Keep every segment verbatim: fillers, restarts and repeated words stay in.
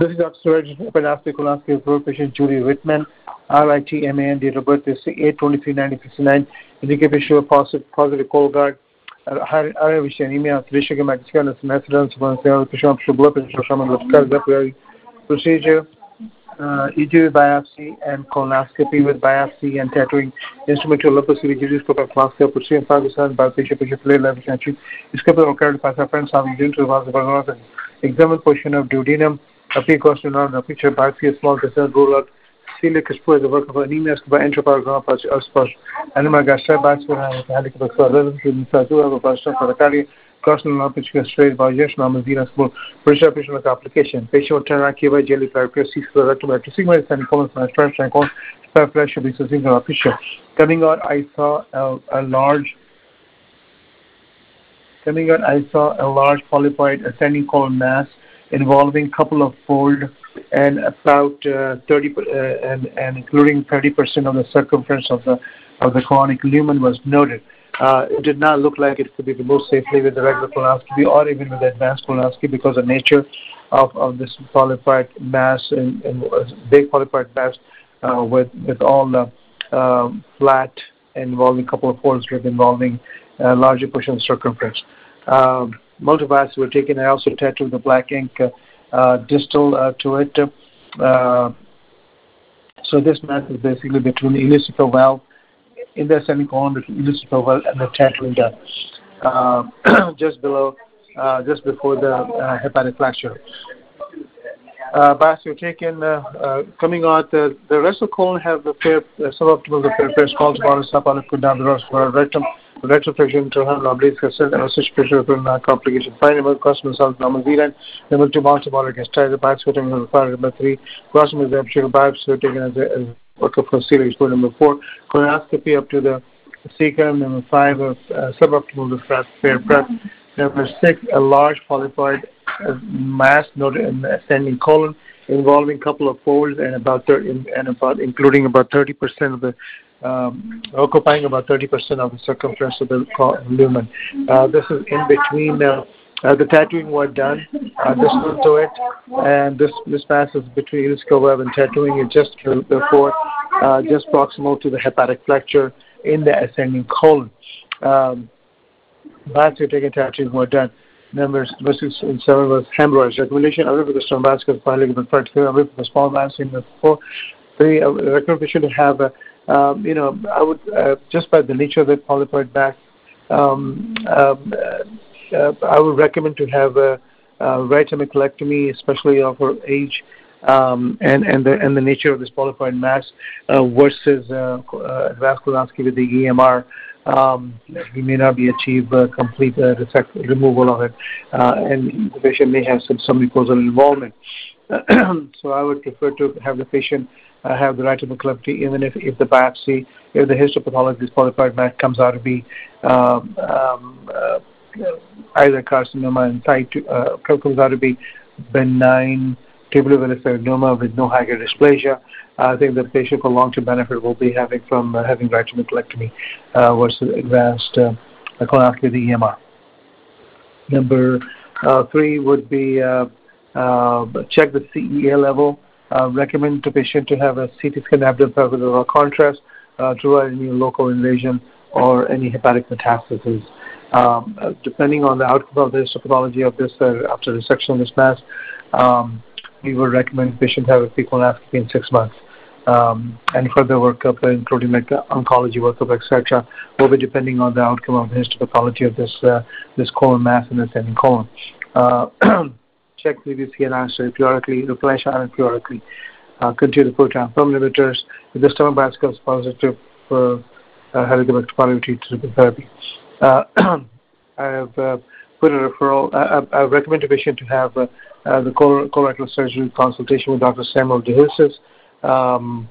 This is Doctor Suraj, Open Colonoscopy for patient Julie Whitman, R I T M A N, date of birth is eight twenty-three nineteen sixty-nine, indicated patient positive, positive Cologuard, high anemia, Trisha Mexican, methadone, blood pressure, procedure, uh, E G biopsy and colonoscopy with biopsy and tattooing, instrumental lupus, scope of class, procedure, Pakistan, by patient, patient, play, life, country, scope of occurred by friends having due to the examine portion of duodenum, a peak question on a picture biopsy, a small concern, rule out, celiac explore the work of anemia by enteroparogram, as animal gastric biopsy, handicap, have a person for the cardiac. Personal application straight by yes, normal venous small pressure patient application. Patient turn by jelly therapy, six rectum sigma and colon and stress and colon flash should be single picture. Coming out, I saw a, a large. Coming out, I saw a large polypoid ascending colon mass involving couple of fold and about uh, thirty uh, and and including thirty percent of the circumference of the of the colonic lumen was noted. Uh, it did not look like it could be removed safely with the regular colonoscopy or even with advanced colonoscopy because the nature of, of this polypoid mass and, and big polypoid mass uh, with with all the uh, flat involving a couple of folds involving a larger portion of the circumference. Um, multiple biopsies were taken. I also tattooed the black ink uh, uh, distal uh, to it. Uh, so this mass is basically between the ileocecal valve in the ascending colon between the ileocecal valve and the tattooing done uh, just below, uh, just before the uh, hepatic fracture. Uh, biopsy taken, uh, uh, coming out, uh, the rest of the colon have the fair, uh, suboptimal, the fair, fair scalds, bottom, suboptimal, put down the rest for rectum, rectal friction, internal obliques, consent, and such pressure, not complication. Finally, cosmos, normal V line, number two, multiple against the biopsy taken, number three, cosmos, the biopsy taken as a workup for series, number four, colonoscopy up to the cecum, number five, uh, suboptimal, the fat, fair prep, number six, a large polypoid uh, mass noted in the ascending colon involving a couple of folds and about thirty, and about including about thirty percent of the um, occupying about thirty percent of the circumference of the lumen. Uh, this is in between. Uh, uh, the tattooing was done. Uh, this one to it, and this this mass is between ileocecal valve and tattooing it just before, uh, just proximal to the hepatic flexure in the ascending colon. Um, biopsy taken, tattooing were done. Numbers six and seven was hemorrhoids. Recommendation: away with the stone basket, finally with the away with the small biopsy in the four. Three, uh, recommendation to have a, um, you know, I would uh, just by the nature of the polypoid mass, um, um, uh, uh, I would recommend to have a, a right hemicolectomy, especially of her age. Um, and and the and the nature of this polypoid mass uh, versus uh, uh, advanced colonoscopy with the E M R. Um, we may not be achieve uh, complete uh, removal of it, uh, and the patient may have some submucosal involvement. So I would prefer to have the patient uh, have the right hemicolectomy, even if, if the biopsy, if the histopathology, this polypoid mass comes out to be um, um, uh, either carcinoma in situ, uh, comes out to be benign tubulovenous adenoma with no high-grade dysplasia. I think the patient for long-term benefit will be having from uh, having right hemicolectomy uh, versus advanced uh, colonoscopy with the E M R. Number uh, three would be uh, uh, check the C E A level. Uh, recommend to patient to have a C T scan abdomen with a contrast uh, to avoid any local invasion or any hepatic metastases. Um, uh, depending on the outcome of the histopathology of this uh, after resection of this mass, um, we would recommend patient have a colonoscopy in six months. Um, and further workup, including like uh, oncology workup, et cetera, will be depending on the outcome of the histopathology of this uh, this colon mass in the ascending colon. Uh, check P V C and answer periodically, replenish iron periodically. Uh, continue the proton film inhibitors. If the stomach biopsy is positive for uh, helicobacter treatment therapy. Uh, I have uh, put a referral. I, I, I recommend a patient to have uh, uh, the color, colorectal surgery consultation with Doctor Samuel DeHusis. Um,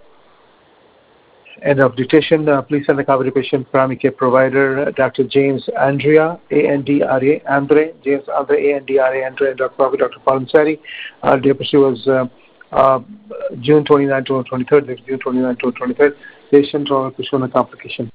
end of dictation. Uh, please send a copy to patient primary care provider, uh, Doctor James Andrea, A N D R A, Andre, James Andre, A N D R A, Andre, and Doctor Professor Doctor Palansari. Uh, the episode was uh, uh, June twenty-ninth to twenty-third, June twenty-ninth to twenty-third. Patient or complication.